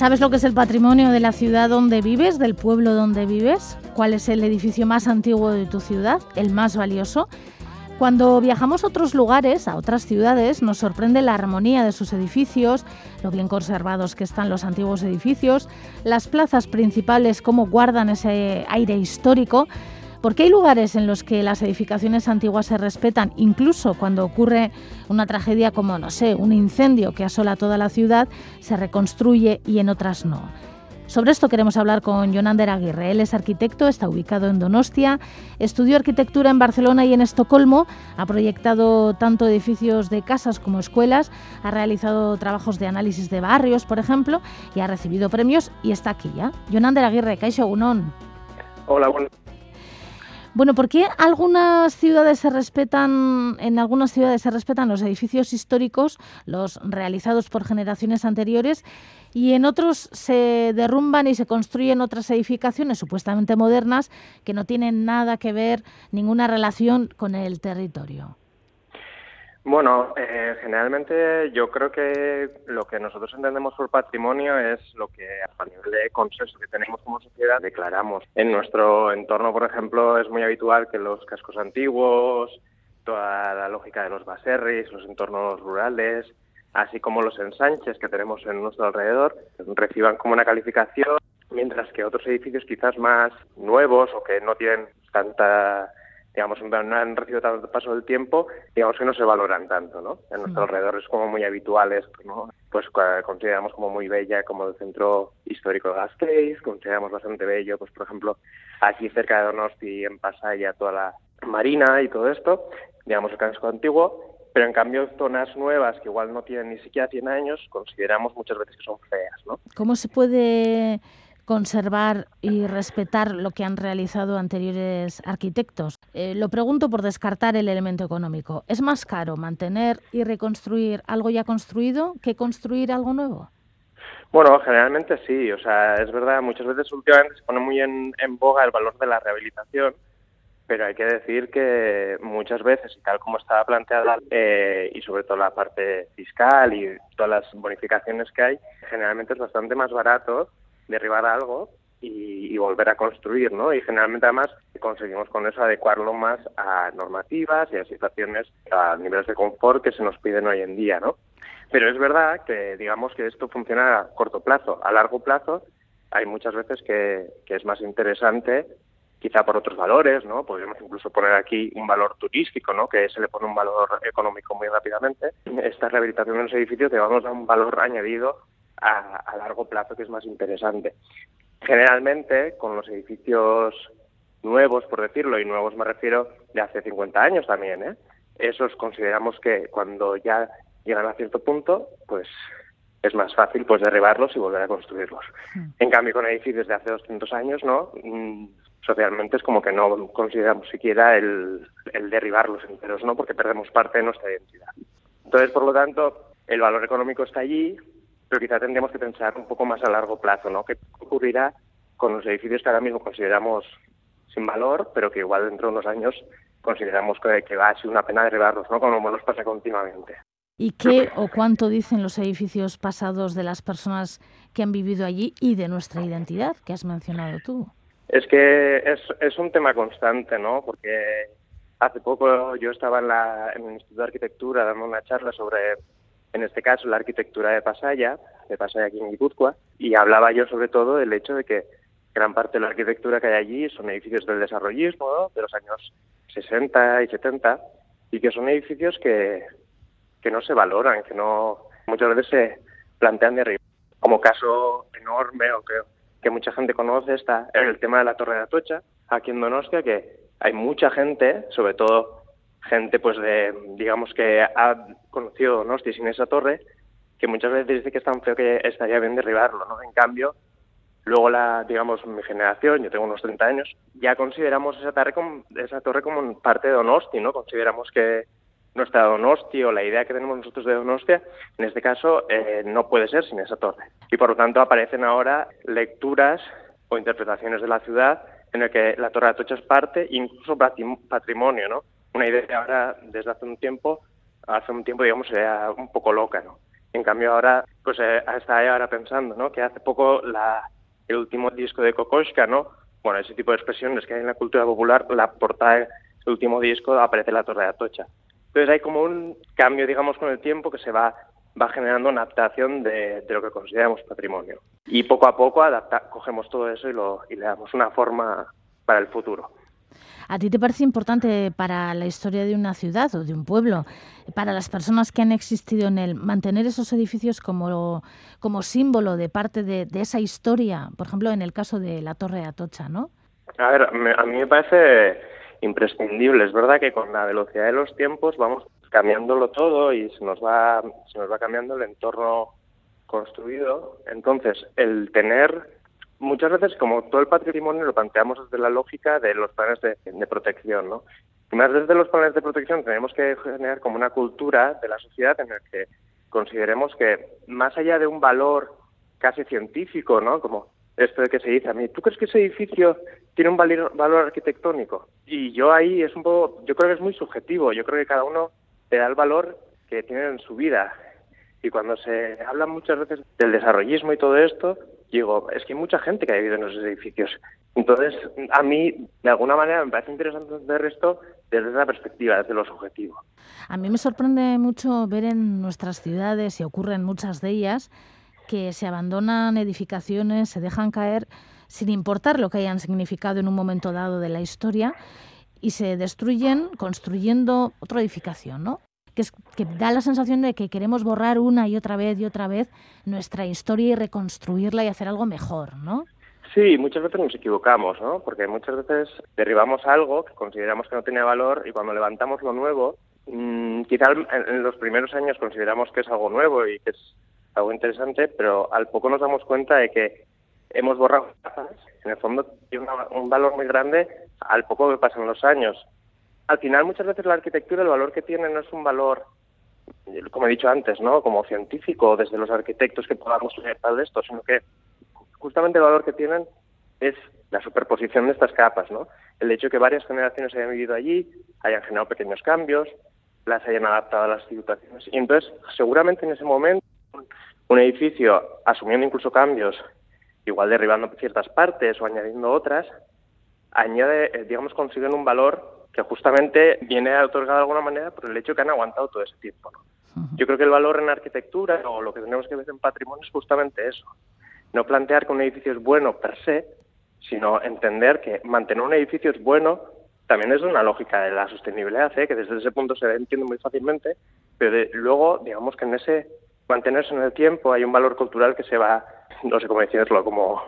¿Sabes lo que es el patrimonio de la ciudad donde vives, del pueblo donde vives? ¿Cuál es el edificio más antiguo de tu ciudad, el más valioso? Cuando viajamos a otros lugares, a otras ciudades, nos sorprende la armonía de sus edificios, lo bien conservados que están los antiguos edificios, las plazas principales, cómo guardan ese aire histórico, porque hay lugares en los que las edificaciones antiguas se respetan, incluso cuando ocurre una tragedia como, no sé, un incendio que asola toda la ciudad, se reconstruye y en otras no. Sobre esto queremos hablar con Jonander Aguirre. Él es arquitecto, está ubicado en Donostia, estudió arquitectura en Barcelona y en Estocolmo, ha proyectado tanto edificios de casas como escuelas, ha realizado trabajos de análisis de barrios, por ejemplo, y ha recibido premios y está aquí ya. Jonander Aguirre, kaixo egunon. Hola, bueno. Bueno, ¿por qué en algunas ciudades se respetan los edificios históricos, los realizados por generaciones anteriores, y en otros se derrumban y se construyen otras edificaciones supuestamente modernas que no tienen nada que ver, ninguna relación con el territorio? Bueno, generalmente yo creo que lo que nosotros entendemos por patrimonio es lo que a nivel de consenso que tenemos como sociedad declaramos. En nuestro entorno, por ejemplo, es muy habitual que los cascos antiguos, toda la lógica de los baserris, los entornos rurales, así como los ensanches que tenemos en nuestro alrededor, reciban como una calificación, mientras que otros edificios quizás más nuevos o que no tienen tanta... digamos, no han recibido tanto paso del tiempo, digamos que no se valoran tanto, ¿no? En nuestro alrededor es como muy habitual esto, ¿no? Pues consideramos como muy bella como el centro histórico de Gasteiz, consideramos bastante bello, pues por ejemplo, aquí cerca de Donosti, en Pasaia, toda la marina y todo esto, digamos el casco antiguo, pero en cambio zonas nuevas que igual no tienen ni siquiera 100 años, consideramos muchas veces que son feas, ¿no? ¿Cómo se puede conservar y respetar lo que han realizado anteriores arquitectos? Lo pregunto por descartar el elemento económico. ¿Es más caro mantener y reconstruir algo ya construido que construir algo nuevo? Bueno, generalmente sí. O sea, es verdad, muchas veces últimamente se pone muy en boga el valor de la rehabilitación, pero hay que decir que muchas veces, y tal como estaba planteada, y sobre todo la parte fiscal y todas las bonificaciones que hay, generalmente es bastante más barato derribar algo y volver a construir, ¿no? Y generalmente además conseguimos con eso adecuarlo más a normativas y a situaciones, a niveles de confort que se nos piden hoy en día, ¿no? Pero es verdad que digamos que esto funciona a corto plazo. A largo plazo hay muchas veces que es más interesante, quizá por otros valores, ¿no? Podríamos incluso poner aquí un valor turístico, ¿no? Que se le pone un valor económico muy rápidamente. Esta rehabilitación de los edificios le vamos a un valor añadido a largo plazo que es más interesante. Generalmente, con los edificios nuevos, por decirlo, y nuevos me refiero de hace 50 años también, esos consideramos que cuando ya llegan a cierto punto, pues es más fácil pues derribarlos y volver a construirlos. En cambio, con edificios de hace 200 años, ¿no? Socialmente es como que no consideramos siquiera el derribarlos enteros, ¿no? Porque perdemos parte de nuestra identidad. Entonces, por lo tanto, el valor económico está allí, pero quizá tendríamos que pensar un poco más a largo plazo, ¿no? ¿Qué ocurrirá con los edificios que ahora mismo consideramos sin valor, pero que igual dentro de unos años consideramos que va a ser una pena derribarlos, ¿no? Como nos pasa continuamente. ¿Y qué o cuánto dicen los edificios pasados de las personas que han vivido allí y de nuestra identidad, que has mencionado tú? Es que es un tema constante, ¿no? Porque hace poco yo estaba en el Instituto de Arquitectura dando una charla sobre, en este caso, la arquitectura de Pasaia aquí en Guipúzcoa, y hablaba yo sobre todo del hecho de que gran parte de la arquitectura que hay allí son edificios del desarrollismo, ¿no? De los años 60 y 70, y que son edificios que no se valoran, que no muchas veces se plantean de arriba. Como caso enorme o que mucha gente conoce está el tema de la Torre de Atocha, aquí en Donostia, que hay mucha gente, sobre todo gente pues digamos que ha conocido Donostia sin esa torre, que muchas veces dice que es tan feo que estaría bien derribarlo, ¿no? En cambio, luego digamos mi generación, yo tengo unos 30 años, ya consideramos esa torre como parte de Donosti, ¿no? Consideramos que nuestra Donosti o la idea que tenemos nosotros de Donostia, en este caso, no puede ser sin esa torre. Y por lo tanto aparecen ahora lecturas o interpretaciones de la ciudad en el que la Torre de Atocha es parte, incluso patrimonio, ¿no? Una idea que ahora, desde hace un tiempo, digamos, era un poco loca, ¿no? En cambio ahora, pues estaba ahora pensando, ¿no? Que hace poco el último disco de Kokoschka, ¿no? Bueno, ese tipo de expresiones que hay en la cultura popular, la portada del último disco aparece la Torre de Atocha. Entonces hay como un cambio, digamos, con el tiempo que se va generando una adaptación de lo que consideramos patrimonio. Y poco a poco cogemos todo eso y le damos una forma para el futuro. ¿A ti te parece importante para la historia de una ciudad o de un pueblo, para las personas que han existido en él, mantener esos edificios como símbolo de parte de esa historia? Por ejemplo, en el caso de la Torre de Atocha, ¿no? A ver, a mí me parece imprescindible. Es verdad que con la velocidad de los tiempos vamos cambiándolo todo y se nos va cambiando el entorno construido. Entonces, el tener... Muchas veces, como todo el patrimonio, lo planteamos desde la lógica de los planes de protección, ¿no? Y más desde los planes de protección tenemos que generar como una cultura de la sociedad en la que consideremos que, más allá de un valor casi científico, ¿no? Como esto de que se dice a mí, ¿tú crees que ese edificio tiene un valor arquitectónico? Y yo ahí yo creo que es muy subjetivo. Yo creo que cada uno le da el valor que tiene en su vida. Y cuando se habla muchas veces del desarrollismo y todo esto, digo, es que hay mucha gente que ha vivido en esos edificios. Entonces, a mí, de alguna manera, me parece interesante ver esto desde esa perspectiva, desde lo subjetivo. A mí me sorprende mucho ver en nuestras ciudades, y ocurre en muchas de ellas, que se abandonan edificaciones, se dejan caer, sin importar lo que hayan significado en un momento dado de la historia, y se destruyen construyendo otra edificación, ¿no? Que da la sensación de que queremos borrar una y otra vez nuestra historia y reconstruirla y hacer algo mejor, ¿no? Sí, muchas veces nos equivocamos, ¿no? Porque muchas veces derribamos algo que consideramos que no tenía valor y cuando levantamos lo nuevo, quizá en los primeros años consideramos que es algo nuevo y que es algo interesante, pero al poco nos damos cuenta de que hemos borrado cosas. En el fondo tiene un valor muy grande al poco que pasan los años. Al final, muchas veces la arquitectura, el valor que tiene no es un valor, como he dicho antes, ¿no? Como científico, desde los arquitectos que podamos leer tal de esto, sino que justamente el valor que tienen es la superposición de estas capas, ¿no? El hecho de que varias generaciones hayan vivido allí, hayan generado pequeños cambios, las hayan adaptado a las situaciones. Y entonces, seguramente en ese momento, un edificio, asumiendo incluso cambios, igual derribando ciertas partes o añadiendo otras, consiguen un valor que justamente viene otorgado de alguna manera por el hecho que han aguantado todo ese tiempo, ¿no? Yo creo que el valor en arquitectura o lo que tenemos que ver en patrimonio es justamente eso. No plantear que un edificio es bueno per se, sino entender que mantener un edificio es bueno también es una lógica de la sostenibilidad, que desde ese punto se entiende muy fácilmente, pero luego, digamos que en ese mantenerse en el tiempo hay un valor cultural que se va, no sé cómo decirlo, como...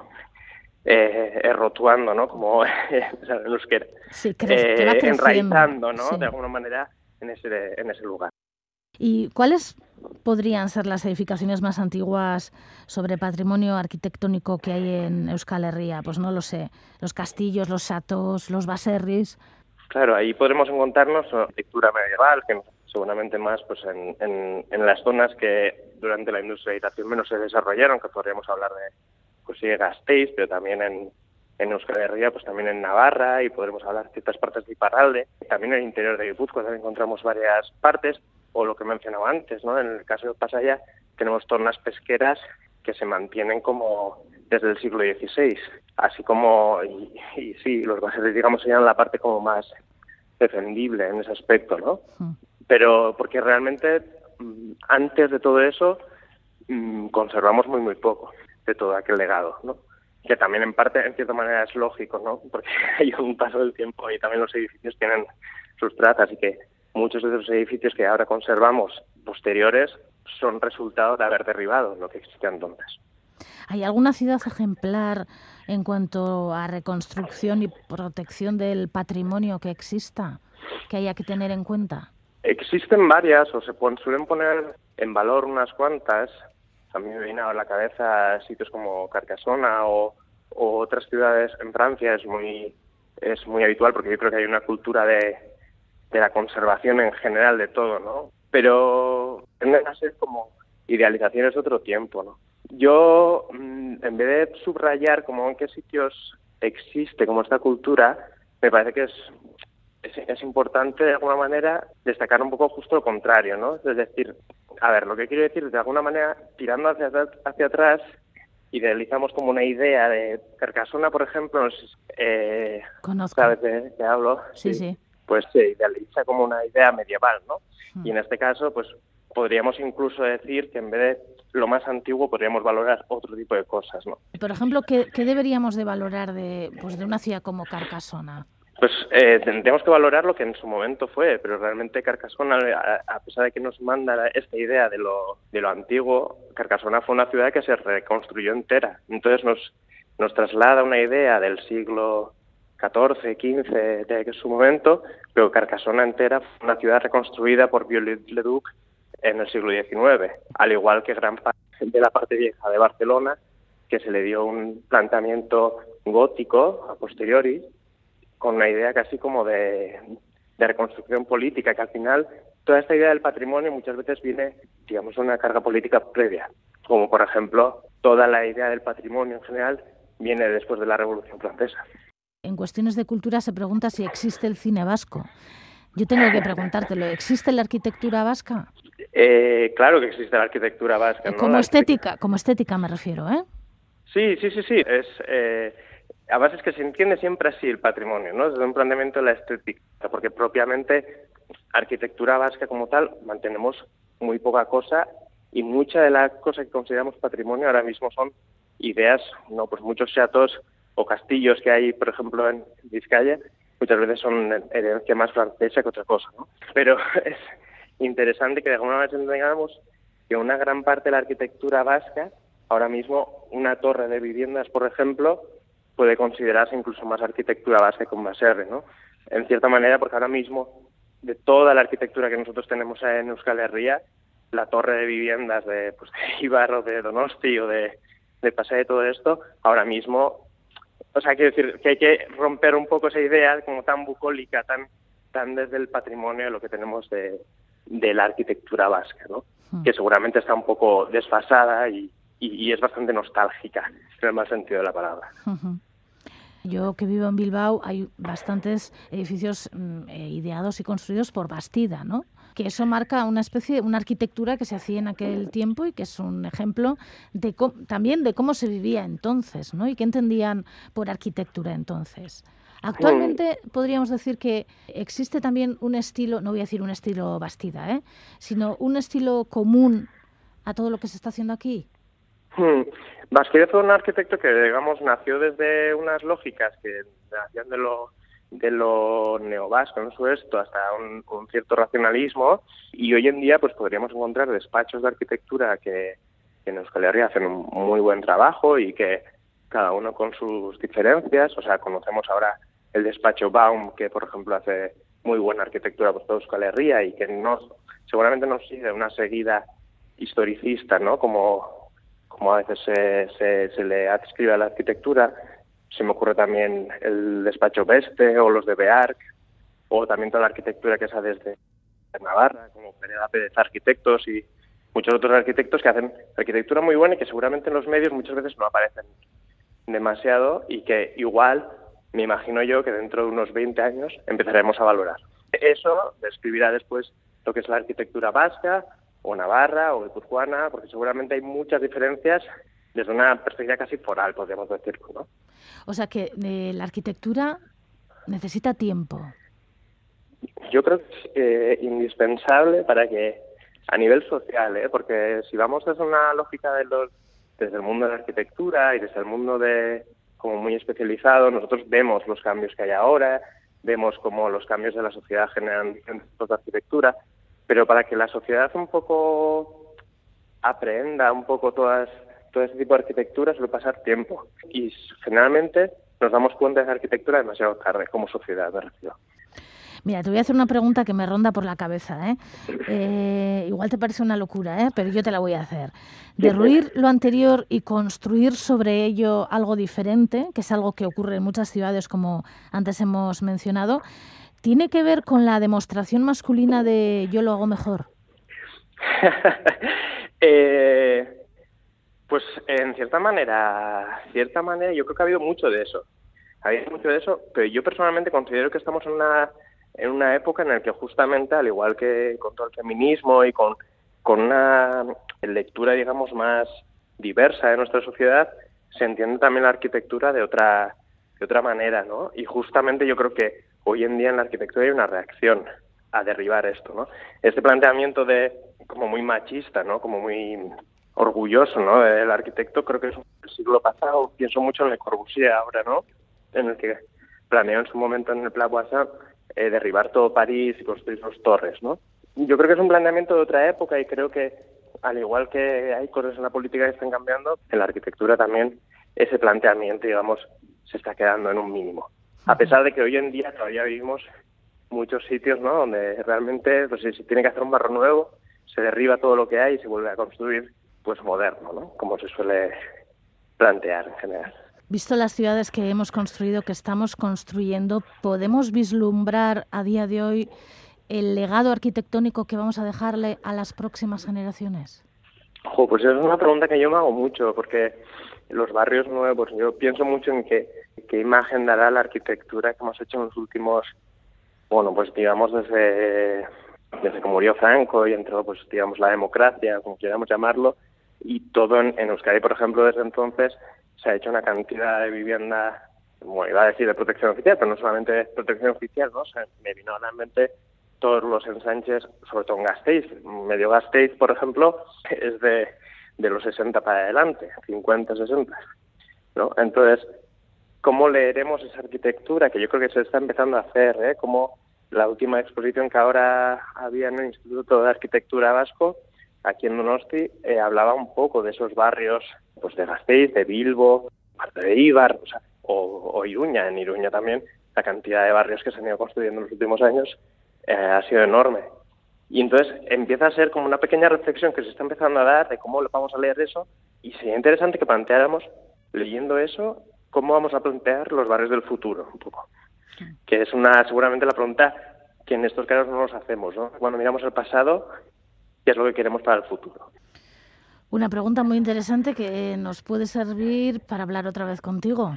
rotuando, ¿no? Como en euskera. Sí, que va enraizando, ¿no? Sí. De alguna manera en ese lugar. ¿Y cuáles podrían ser las edificaciones más antiguas sobre patrimonio arquitectónico que hay en Euskal Herria? Pues no lo sé, los castillos, los chateaux, los baserris. Claro, ahí podremos encontrarnos arquitectura medieval, que seguramente más pues en las zonas que durante la industrialización menos se desarrollaron, que podríamos hablar de pues sí, Gasteiz, pero también en Euskal Herria, pues también en Navarra, y podremos hablar de ciertas partes de Iparralde. También en el interior de Guipúzcoa también encontramos varias partes, o lo que mencionaba antes, ¿no? En el caso de Pasaya tenemos zonas pesqueras que se mantienen como desde el siglo XVI, así como, y sí, los baserris, digamos, serían la parte como más defendible en ese aspecto, ¿no? Pero porque realmente antes de todo eso conservamos muy poco de todo aquel legado, ¿no? Que también en parte, en cierta manera, es lógico, ¿no? Porque hay un paso del tiempo y también los edificios tienen sus trazas y que muchos de esos edificios que ahora conservamos posteriores son resultado de haber derribado lo que existía entonces. ¿Hay alguna ciudad ejemplar en cuanto a reconstrucción y protección del patrimonio que exista, que haya que tener en cuenta? Existen varias, o se suelen poner en valor unas cuantas. A mí me viene a la cabeza sitios como Carcassona o otras ciudades en Francia. Es muy habitual porque yo creo que hay una cultura de la conservación en general de todo, ¿no? Pero tienden a ser como idealizaciones de otro tiempo, ¿no? Yo, en vez de subrayar como en qué sitios existe como esta cultura, me parece que es importante de alguna manera destacar un poco justo lo contrario, ¿no? Es decir, A ver, lo que quiero decir, de alguna manera, tirando hacia atrás, idealizamos como una idea de Carcasona, por ejemplo, no sé, Conozco. ¿sabes de qué hablo? Sí, sí. Pues se idealiza como una idea medieval, ¿no? Y Mm. en este caso, pues podríamos incluso decir que en vez de lo más antiguo, podríamos valorar otro tipo de cosas, ¿no? Por ejemplo, ¿qué deberíamos de valorar de una ciudad como Carcasona? Pues tendríamos que valorar lo que en su momento fue, pero realmente Carcasona, a pesar de que nos manda esta idea de lo antiguo, Carcasona fue una ciudad que se reconstruyó entera. Entonces nos traslada una idea del siglo XIV, XV, de su momento, pero Carcasona entera fue una ciudad reconstruida por Viollet-le-Duc en el siglo XIX, al igual que gran parte de la parte vieja de Barcelona, que se le dio un planteamiento gótico a posteriori, con una idea casi como de reconstrucción política, que al final toda esta idea del patrimonio muchas veces viene, digamos, una carga política previa, como por ejemplo toda la idea del patrimonio en general viene después de la Revolución Francesa. En cuestiones de cultura se pregunta si existe el cine vasco. Yo tengo que preguntártelo, ¿existe la arquitectura vasca? Claro que existe la arquitectura vasca, ¿no? Como estética me refiero, ¿eh? Sí. Además es que se entiende siempre así el patrimonio, ¿no? Desde un planteamiento de la estética, porque propiamente arquitectura vasca como tal mantenemos muy poca cosa y mucha de las cosas que consideramos patrimonio ahora mismo son ideas, no, pues muchos chateaux o castillos que hay, por ejemplo, en Vizcaya, muchas veces son herencia más francesa que otra cosa, ¿no? Pero es interesante que de alguna manera entendamos que una gran parte de la arquitectura vasca, ahora mismo una torre de viviendas, por ejemplo, puede considerarse incluso más arquitectura vasca con más R, ¿no? En cierta manera, porque ahora mismo, de toda la arquitectura que nosotros tenemos en Euskal Herria, la torre de viviendas de Ibar o de Donosti o de Pasai, de todo esto, ahora mismo, o sea, quiero decir que hay que romper un poco esa idea como tan bucólica, tan desde el patrimonio de lo que tenemos de la arquitectura vasca, ¿no? Que seguramente está un poco desfasada y es bastante nostálgica, en el mal sentido de la palabra. Yo que vivo en Bilbao, hay bastantes edificios ideados y construidos por Bastida, ¿no? Que eso marca una arquitectura que se hacía en aquel tiempo y que es un ejemplo también de cómo se vivía entonces, ¿no? Y qué entendían por arquitectura entonces. Actualmente podríamos decir que existe también un estilo, no voy a decir un estilo Bastida, sino un estilo común a todo lo que se está haciendo aquí. Bastida fue un arquitecto que, digamos, nació desde unas lógicas que hacían de lo neovasco en su esto hasta un cierto racionalismo, y hoy en día pues podríamos encontrar despachos de arquitectura que en Euskal Herria hacen un muy buen trabajo y que cada uno con sus diferencias. O sea, conocemos ahora el despacho Baum, que por ejemplo hace muy buena arquitectura por toda Euskal Herria y que seguramente no sigue una seguida historicista, ¿no? Como a veces se le adscribe a la arquitectura. Se me ocurre también el despacho Beste o los de Bearc, o también toda la arquitectura que se desde Navarra, como Pereira Pérez Arquitectos y muchos otros arquitectos que hacen arquitectura muy buena y que seguramente en los medios muchas veces no aparecen demasiado y que igual, me imagino yo, que dentro de unos 20 años empezaremos a valorar. Eso describirá después lo que es la arquitectura vasca o navarra o guipuzcoana, porque seguramente hay muchas diferencias desde una perspectiva casi foral, podríamos decirlo, ¿no? O sea que la arquitectura necesita tiempo. Yo creo que es indispensable para que, a nivel social, porque si vamos desde una lógica desde el mundo de la arquitectura y desde el mundo como muy especializado, nosotros vemos los cambios que hay ahora, vemos cómo los cambios de la sociedad generan diferentes tipos de arquitectura, pero para que la sociedad un poco aprenda un poco todo este tipo de arquitectura suele pasar tiempo y generalmente nos damos cuenta de esa arquitectura demasiado tarde como sociedad, me refiero. Mira, te voy a hacer una pregunta que me ronda por la cabeza, igual te parece una locura, pero yo te la voy a hacer. Derruir lo anterior y construir sobre ello algo diferente, que es algo que ocurre en muchas ciudades, como antes hemos mencionado, ¿tiene que ver con la demostración masculina de yo lo hago mejor? Pues en cierta manera yo creo que ha habido mucho de eso. Pero yo personalmente considero que estamos en una época en la que justamente, al igual que con todo el feminismo y con con una lectura, digamos, más diversa de nuestra sociedad, se entiende también la arquitectura de otra manera, ¿no? Y justamente yo creo que hoy en día en la arquitectura hay una reacción a derribar esto, ¿no? Este planteamiento de como muy machista, ¿no? Como muy orgulloso, ¿no? Del arquitecto, creo que es del siglo pasado. Pienso mucho en Le Corbusier ahora, ¿no? En el que planeó en su momento en el Plan Poisson derribar todo París y construir sus torres, ¿no? Yo creo que es un planteamiento de otra época y creo que, al igual que hay cosas en la política que están cambiando, en la arquitectura también ese planteamiento, digamos, se está quedando en un mínimo. A pesar de que hoy en día todavía vivimos muchos sitios, ¿no?, donde realmente, pues, si se tiene que hacer un barrio nuevo, se derriba todo lo que hay y se vuelve a construir, pues, moderno, ¿no?, como se suele plantear en general. Visto las ciudades que hemos construido, que estamos construyendo, ¿podemos vislumbrar a día de hoy el legado arquitectónico que vamos a dejarle a las próximas generaciones? Pues es una pregunta que yo me hago mucho, porque los barrios nuevos, yo pienso mucho en qué imagen dará la arquitectura que hemos hecho en los últimos, bueno, pues digamos desde que murió Franco y entró, pues digamos, la democracia, como queramos llamarlo, y todo en Euskadi, por ejemplo, desde entonces se ha hecho una cantidad de vivienda, bueno, iba a decir de protección oficial, pero no solamente de protección oficial, ¿no? O sea, me vino a la mente todos los ensanches, sobre todo en Gasteiz. Medio Gasteiz, por ejemplo, es de los 60 para adelante, 50, 60, ¿no? Entonces, ¿cómo leeremos esa arquitectura? Que yo creo que se está empezando a hacer, ¿eh? Como la última exposición que ahora había en el Instituto de Arquitectura Vasco, aquí en Donosti, hablaba un poco de esos barrios, pues de Gasteiz, de Bilbo, parte de Ibar, o sea, o Iruña. En Iruña también la cantidad de barrios que se han ido construyendo en los últimos años ha sido enorme. Y entonces empieza a ser como una pequeña reflexión que se está empezando a dar de cómo vamos a leer eso, y sería interesante que planteáramos, leyendo eso, cómo vamos a plantear los barrios del futuro, un poco. Que es seguramente la pregunta que en estos casos no nos hacemos, ¿no? Cuando miramos el pasado, ¿qué es lo que queremos para el futuro? Una pregunta muy interesante que nos puede servir para hablar otra vez contigo.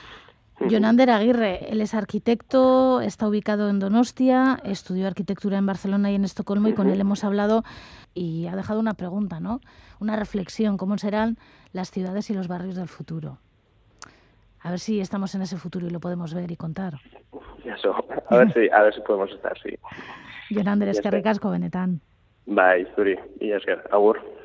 Jonander Aguirre, él es arquitecto, está ubicado en Donostia, estudió arquitectura en Barcelona y en Estocolmo, y con él hemos hablado y ha dejado una pregunta, ¿no? Una reflexión, ¿cómo serán las ciudades y los barrios del futuro? A ver si estamos en ese futuro y lo podemos ver y contar. Eso, a ver si podemos estar, sí. Jonander, eskerrik asko benetan. Bai, zuri, y esker, agur.